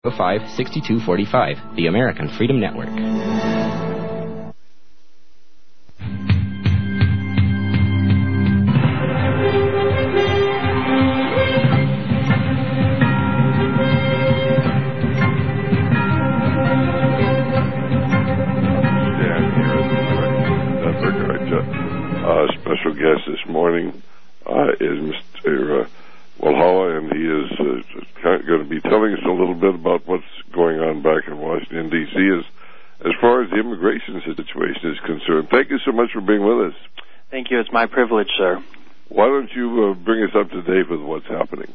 1-800-205-6245, the American Freedom Network. Special guest this morning is Mr. Walhalla, and he is going to be telling us a little bit about what's going on back in Washington, D.C. as far as the immigration situation is concerned. Thank you so much for being with us. Thank you. It's my privilege, sir. Why don't you bring us up to date with what's happening?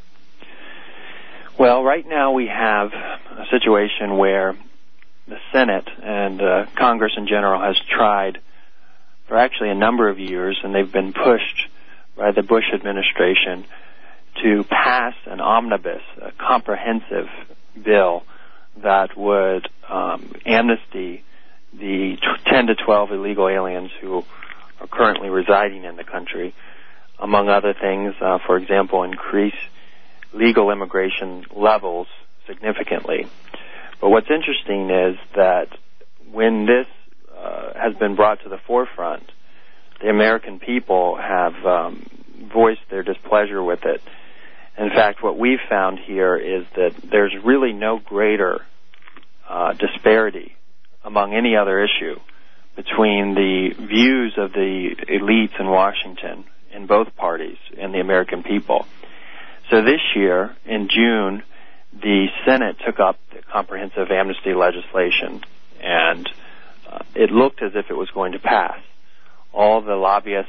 Well, right now we have a situation where the Senate and Congress in general has tried for actually a number of years, and they've been pushed by the Bush administration to pass an omnibus, a comprehensive bill that would amnesty the 10 to 12 illegal aliens who are currently residing in the country. Among other things, for example, increase legal immigration levels significantly. But what's interesting is that when this has been brought to the forefront, the American people have voiced their displeasure with it. In fact, what we've found here is that there's really no greater disparity among any other issue between the views of the elites in Washington in both parties and the American people. So this year, in June, the Senate took up the comprehensive amnesty legislation, and it looked as if it was going to pass. All the lobbyists,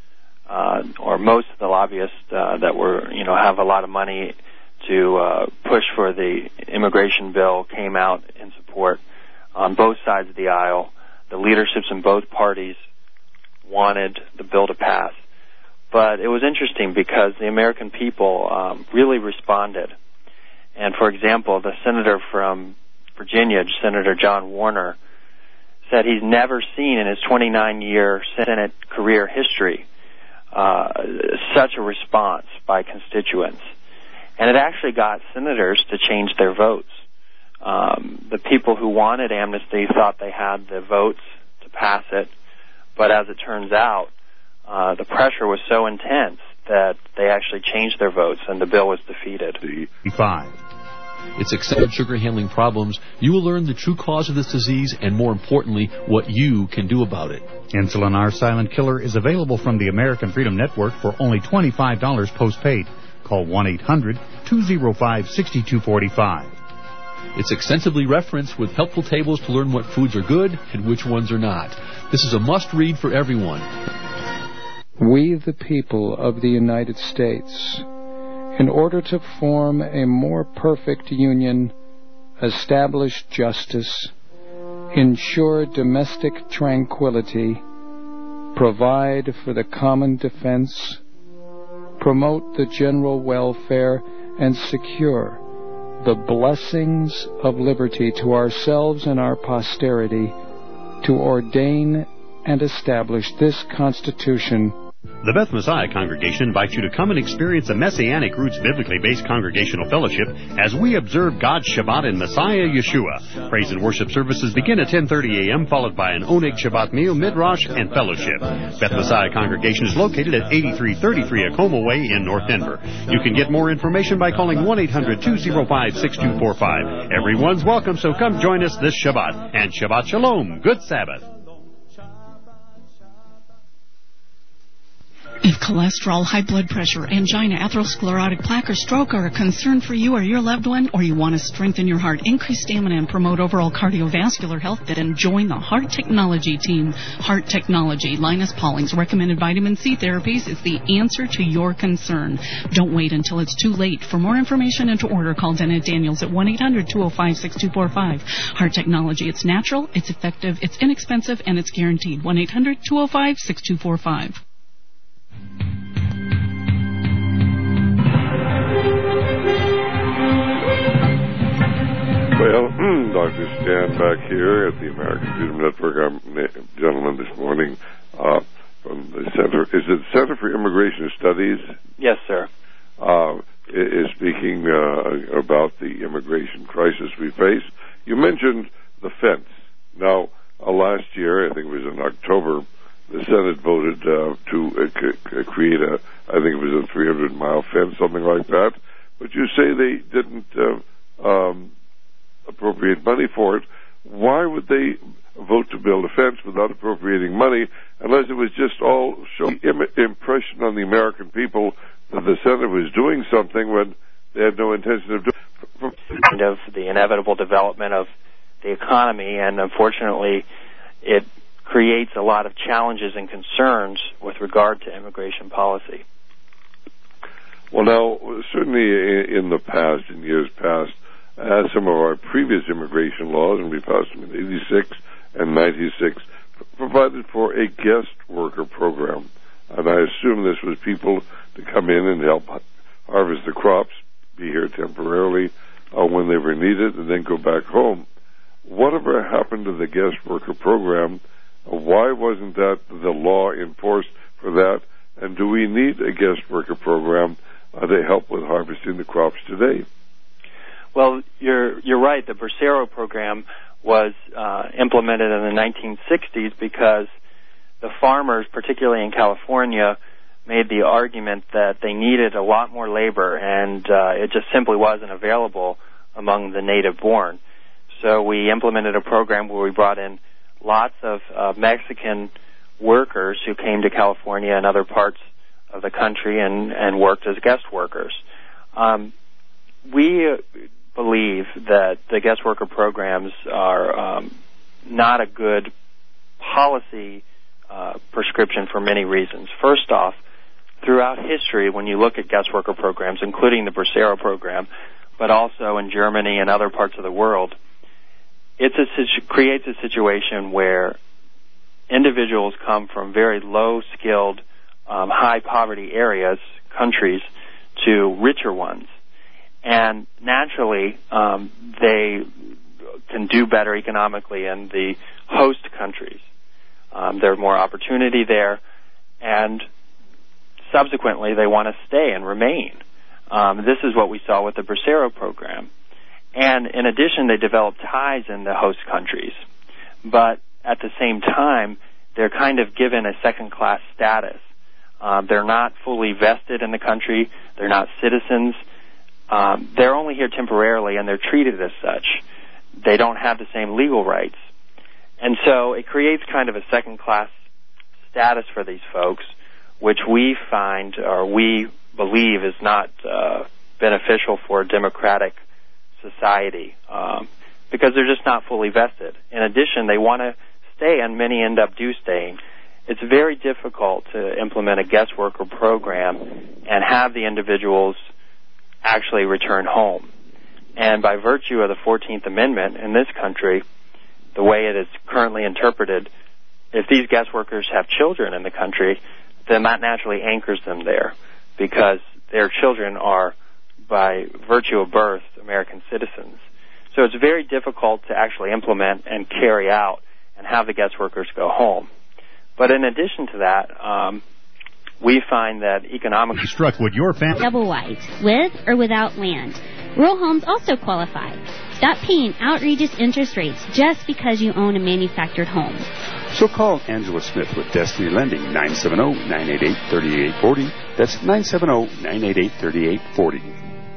or most of the lobbyists that were, have a lot of money to push for the immigration bill, came out in support on both sides of the aisle. The leaderships in both parties wanted the bill to pass. But it was interesting because the American people really responded. And, for example, the senator from Virginia, Senator John Warner, said he's never seen in his 29-year Senate career history such a response by constituents. And it actually got senators to change their votes. The people who wanted amnesty thought they had the votes to pass it, but as it turns out, the pressure was so intense that they actually changed their votes, and the bill was defeated. 5. It's accepted sugar handling problems. You will learn the true cause of this disease and, more importantly, what you can do about it. Insulin R Silent Killer is available from the American Freedom Network for only $25 postpaid. Call 1-800-205-6245. It's extensively referenced with helpful tables to learn what foods are good and which ones are not. This is a must-read for everyone. We, the people of the United States, in order to form a more perfect union, establish justice, ensure domestic tranquility, provide for the common defense, promote the general welfare, and secure the blessings of liberty to ourselves and our posterity, to ordain and establish this Constitution. The Beth Messiah Congregation invites you to come and experience a Messianic Roots biblically based congregational fellowship as we observe God's Shabbat in Messiah Yeshua. Praise and worship services begin at 10:30 a.m., followed by an Oneg Shabbat meal, midrash, and fellowship. Beth Messiah Congregation is located at 8333 Acoma Way in North Denver. You can get more information by calling 1-800-205-6245. Everyone's welcome, so come join us this Shabbat. And Shabbat Shalom. Good Sabbath. If cholesterol, high blood pressure, angina, atherosclerotic plaque, or stroke are a concern for you or your loved one, or you want to strengthen your heart, increase stamina, and promote overall cardiovascular health, then join the Heart Technology team. Heart Technology, Linus Pauling's recommended vitamin C therapies, is the answer to your concern. Don't wait until it's too late. For more information and to order, call Janet Daniels at 1-800-205-6245. Heart Technology, it's natural, it's effective, it's inexpensive, and it's guaranteed. 1-800-205-6245. Well, Dr. Stan back here at the American Freedom Network. I'm a gentleman this morning from the Center. Is it Center for Immigration Studies? Yes, sir. is speaking about the immigration crisis we face. You mentioned the fence. Now, last year, I think it was in October, the Senate voted to create I think it was a 300-mile fence, something like that. But you say they didn't appropriate money for it. Why would they vote to build a fence without appropriating money, unless it was just all showing impression on the American people that the Senate was doing something when they had no intention of doing it? Kind of the inevitable development of the economy, and unfortunately, it creates a lot of challenges and concerns with regard to immigration policy. Well, now, certainly in the past, in years past, as some of our previous immigration laws, and we passed them in 86 and 96, provided for a guest worker program. And I assume this was people to come in and help harvest the crops, be here temporarily when they were needed, and then go back home. Whatever happened to the guest worker program? Why wasn't that the law enforced for that? And do we need a guest worker program to help with harvesting the crops today? Well, you're right. The Bracero program was implemented in the 1960s because the farmers, particularly in California, made the argument that they needed a lot more labor, and it just simply wasn't available among the native-born. So we implemented a program where we brought in lots of Mexican workers who came to California and other parts of the country and worked as guest workers. We believe that the guest worker programs are not a good policy prescription for many reasons. First off, throughout history, when you look at guest worker programs, including the Bracero program, but also in Germany and other parts of the world, it creates a situation where individuals come from very low-skilled, high-poverty areas, countries, to richer ones. And naturally, they can do better economically in the host countries. There's more opportunity there, and subsequently they want to stay and remain. This is what we saw with the Bracero program. And in addition, they develop ties in the host countries. But at the same time, they're kind of given a second-class status. They're not fully vested in the country. They're not citizens. They're only here temporarily, and they're treated as such. They don't have the same legal rights. And so it creates kind of a second-class status for these folks, which we find, or we believe, is not beneficial for a democratic society because they're just not fully vested. In addition, they want to stay, and many end up staying. It's very difficult to implement a guest worker program and have the individuals actually return home. And by virtue of the 14th Amendment in this country, the way it is currently interpreted, if these guest workers have children in the country, then that naturally anchors them there because their children are, by virtue of birth, American citizens. So it's very difficult to actually implement and carry out and have the guest workers go home. But in addition to that, we find that economically struck with your family double wide, with or without land. Rural homes also qualify. Stop paying outrageous interest rates just because you own a manufactured home. So call Angela Smith with Destiny Lending, 970-988-3840. That's 970-988-3840.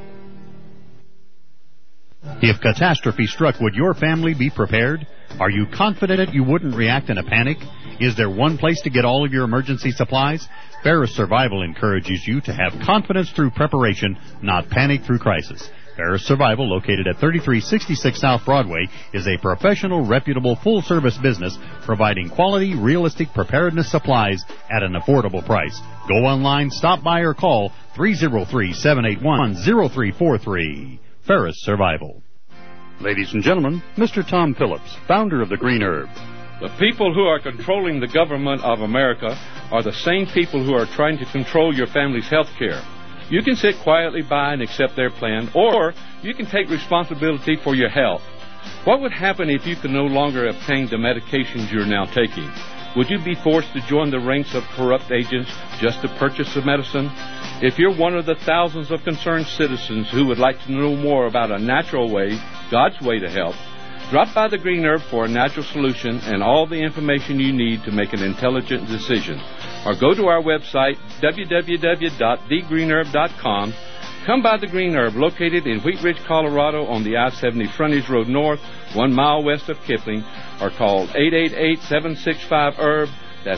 If catastrophe struck, would your family be prepared? Are you confident you wouldn't react in a panic? Is there one place to get all of your emergency supplies? Ferris Survival encourages you to have confidence through preparation, not panic through crisis. Ferris Survival, located at 3366 South Broadway, is a professional, reputable, full-service business providing quality, realistic preparedness supplies at an affordable price. Go online, stop by, or call 303-781-0343. Ferris Survival. Ladies and gentlemen, Mr. Tom Phillips, founder of the Green Herb. The people who are controlling the government of America are the same people who are trying to control your family's health care. You can sit quietly by and accept their plan, or you can take responsibility for your health. What would happen if you could no longer obtain the medications you're now taking? Would you be forced to join the ranks of corrupt agents just to purchase the medicine? If you're one of the thousands of concerned citizens who would like to know more about a natural way, God's way to help, drop by the Green Herb for a natural solution and all the information you need to make an intelligent decision. Or go to our website, www.thegreenherb.com. Come by the Green Herb, located in Wheat Ridge, Colorado, on the I-70 Frontage Road North, 1 mile west of Kipling, or call 888-765-HERB. That's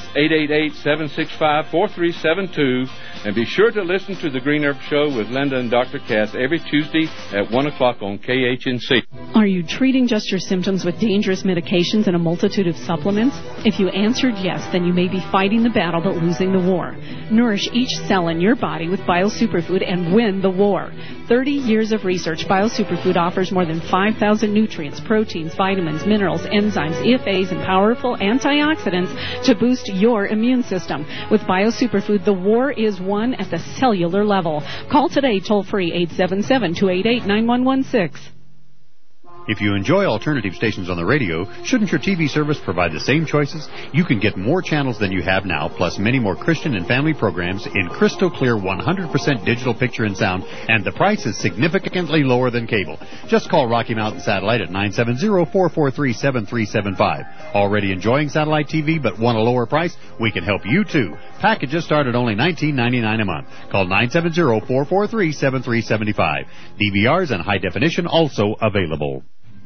888-765-4372. And be sure to listen to the Green Herb Show with Linda and Dr. Cass every Tuesday at 1 o'clock on KHNC. Are you treating just your symptoms with dangerous medications and a multitude of supplements? If you answered yes, then you may be fighting the battle but losing the war. Nourish each cell in your body with BioSuperfood and win the war. 30 years of research, BioSuperfood offers more than 5,000 nutrients, proteins, vitamins, minerals, enzymes, EFAs, and powerful antioxidants to boost your immune system. With BioSuperfood, the war is won at the cellular level. Call today, toll-free, 877-288-9116. If you enjoy alternative stations on the radio, shouldn't your TV service provide the same choices? You can get more channels than you have now, plus many more Christian and family programs in crystal clear 100% digital picture and sound, and the price is significantly lower than cable. Just call Rocky Mountain Satellite at 970-443-7375. Already enjoying satellite TV but want a lower price? We can help you too. Packages start at only $19.99 a month. Call 970-443-7375. DVRs and high definition also available.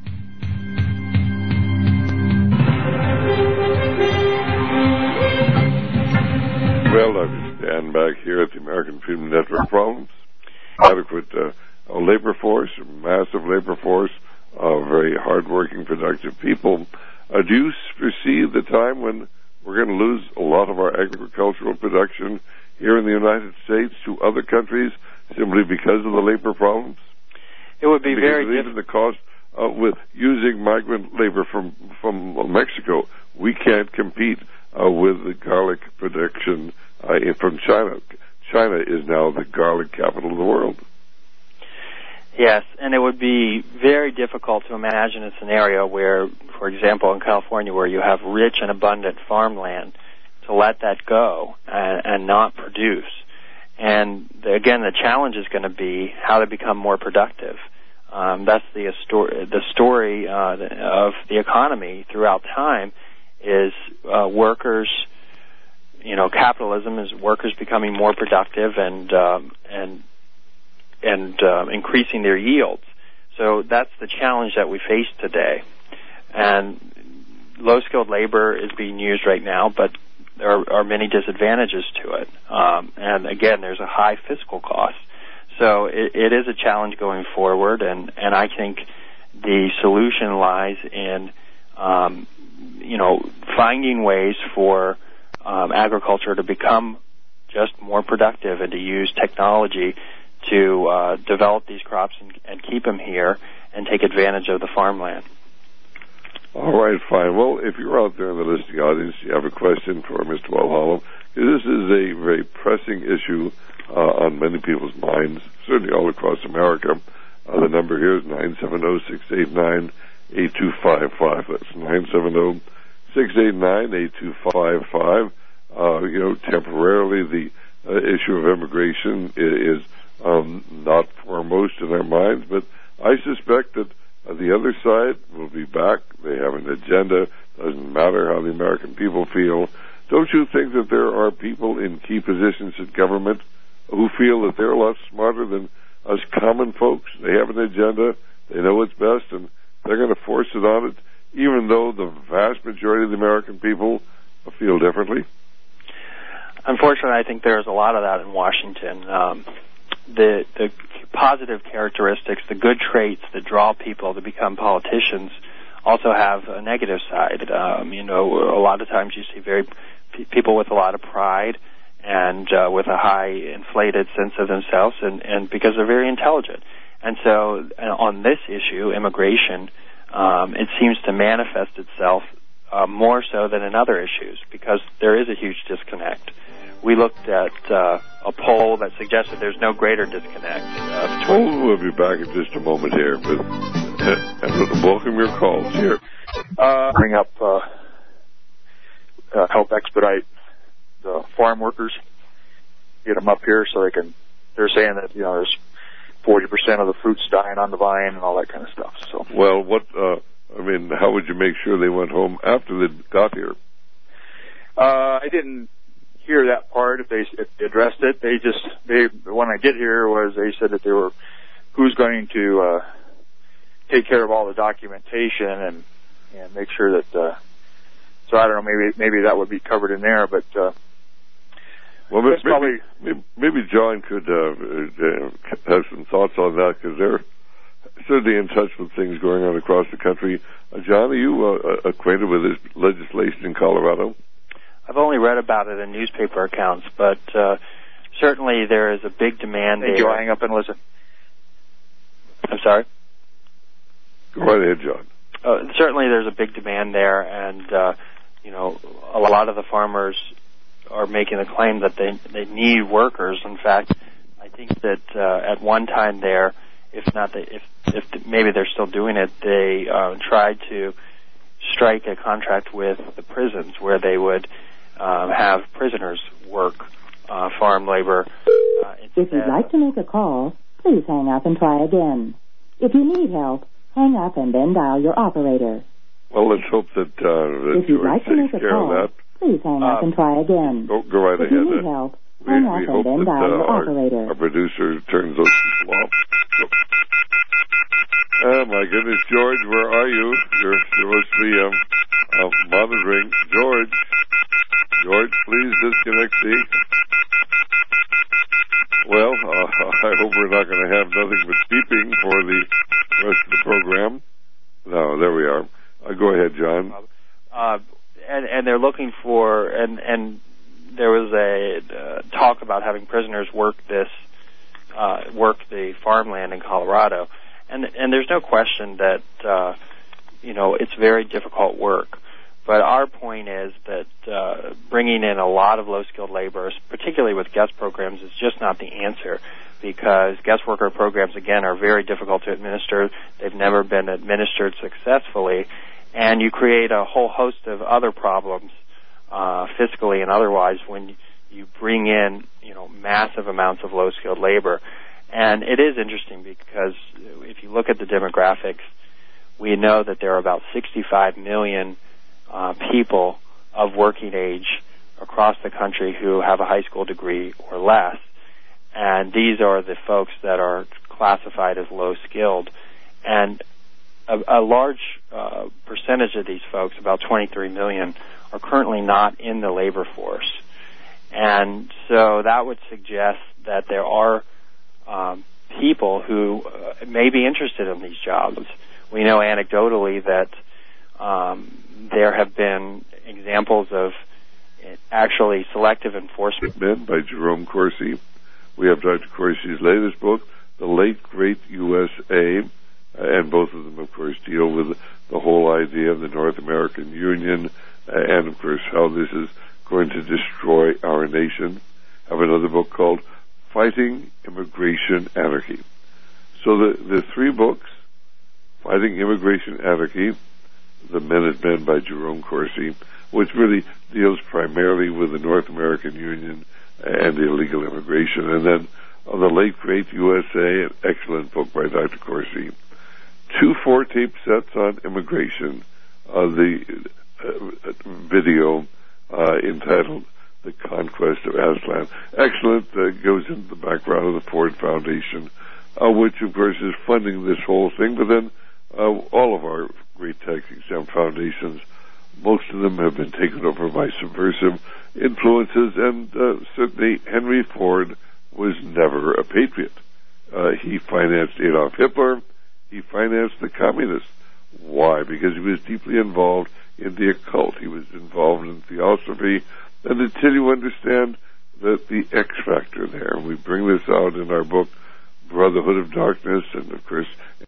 Well, I stand back here at the American Freedom Network problems. Adequate labor force, massive labor force, very hardworking, productive people. Do you foresee the time when we're going to lose a lot of our agricultural production here in the United States to other countries simply because of the labor problems? It would be very difficult. Even the cost with using migrant labor from Mexico, we can't compete with the garlic production from China. China is now the garlic capital of the world. Yes, and it would be very difficult to imagine a scenario where, for example, in California, where you have rich and abundant farmland, to let that go and not produce. And again, the challenge is going to be how to become more productive. That's the story of the economy throughout time is workers. You know, capitalism is workers becoming more productive and increasing their yields. So that's the challenge that we face today. And low-skilled labor is being used right now, but there are many disadvantages to it. And again, there's a high fiscal cost. So it is a challenge going forward, and I think the solution lies in, finding ways for agriculture to become just more productive and to use technology to develop these crops and keep them here and take advantage of the farmland. All right, fine. Well, if you're out there in the listening audience, you have a question for Mr. Walhalla, this is a very pressing issue on many people's minds, certainly all across America. The number here is 970-689-8255. That's 970-689-8255. Temporarily the issue of immigration is not foremost in our minds, but I suspect that the other side will be back. They have an agenda. Doesn't matter how the American people feel. Don't you think that there are people in key positions in government who feel that they're a lot smarter than us common folks? They have an agenda. They know what's best, and they're going to force it on it, even though the vast majority of the American people feel differently? Unfortunately, I think there's a lot of that in Washington. The positive characteristics, the good traits that draw people to become politicians also have a negative side. A lot of times you see people with a lot of pride and with a high inflated sense of themselves, and because they're very intelligent. And so on this issue, immigration, it seems to manifest itself more so than in other issues because there is a huge disconnect. We looked at a poll that suggested there's no greater disconnect. We'll be back in just a moment here, but welcome your calls here. Bring up help expedite the farm workers, get them up here so they can. They're saying that there's 40% of the fruits dying on the vine and all that kind of stuff. So well, how would you make sure they went home after they got here? I didn't hear that part. If they addressed it, when I get here they said that who's going to take care of all the documentation and make sure that. So I don't know. Maybe that would be covered in there, but. Well, maybe John could have some thoughts on that, because they're certainly in touch with things going on across the country. John, are you acquainted with this legislation in Colorado? I've only read about it in newspaper accounts, but certainly there is a big demand there. Thank you. I'll hang up and listen. I'm sorry? Go right ahead, John. Certainly there's a big demand there, and, a lot of the farmers are making the claim that they need workers. In fact, I think that at one time there, if maybe they're still doing it, they tried to strike a contract with the prisons where they would have prisoners work farm labor. If you'd like to make a call, please hang up and try again. If you need help, hang up and then dial your operator. Well, let's hope that if you'd like to make a call, please hang up and try again. Go right ahead. If you need help, hang up and then dial your operator. Our producer turns those people off. Oh, my goodness, George, where are you? You're supposed to be monitoring. George, please disconnect the... Well, I hope we're not going to have nothing but beeping for the rest of the program. No, there we are. Go ahead, John. And they're looking for, and there was a talk about having prisoners work the farmland in Colorado, and there's no question that it's very difficult work. But our point is that bringing in a lot of low-skilled laborers, particularly with guest programs, is just not the answer, because guest worker programs, again, are very difficult to administer. They've never been administered successfully, and you create a whole host of other problems, fiscally and otherwise, when you bring in, massive amounts of low-skilled labor. And it is interesting because if you look at the demographics, we know that there are about 65 million people of working age across the country who have a high school degree or less. And these are the folks that are classified as low-skilled. And a large percentage of these folks, about 23 million, are currently not in the labor force. And so that would suggest that there are people who may be interested in these jobs. We know anecdotally that there have been examples of actually selective enforcement. Men by Jerome Corsi. We have Dr. Corsi's latest book, The Late Great USA, and both of them, of course, deal with the whole idea of the North American Union and, of course, how this is going to destroy our nation. I have another book called Fighting Immigration Anarchy. So the three books, Fighting Immigration Anarchy, The Minutemen by Jerome Corsi, which really deals primarily with the North American Union and the illegal immigration, and then on The Late Great USA, an excellent book by Dr. Corsi. 2 4-tape sets on immigration, the video entitled The Conquest of Aslan. Excellent, goes into the background of the Ford Foundation, which of course is funding this whole thing, but then all of our great tax-exempt foundations, most of them have been taken over by subversive influences, and certainly Henry Ford was never a patriot. He financed Adolf Hitler. He financed the communists. Why? Because he was deeply involved in the occult. He was involved in theosophy. And until you understand that the X factor there, we bring this out in our book, Brotherhood of Darkness, and of course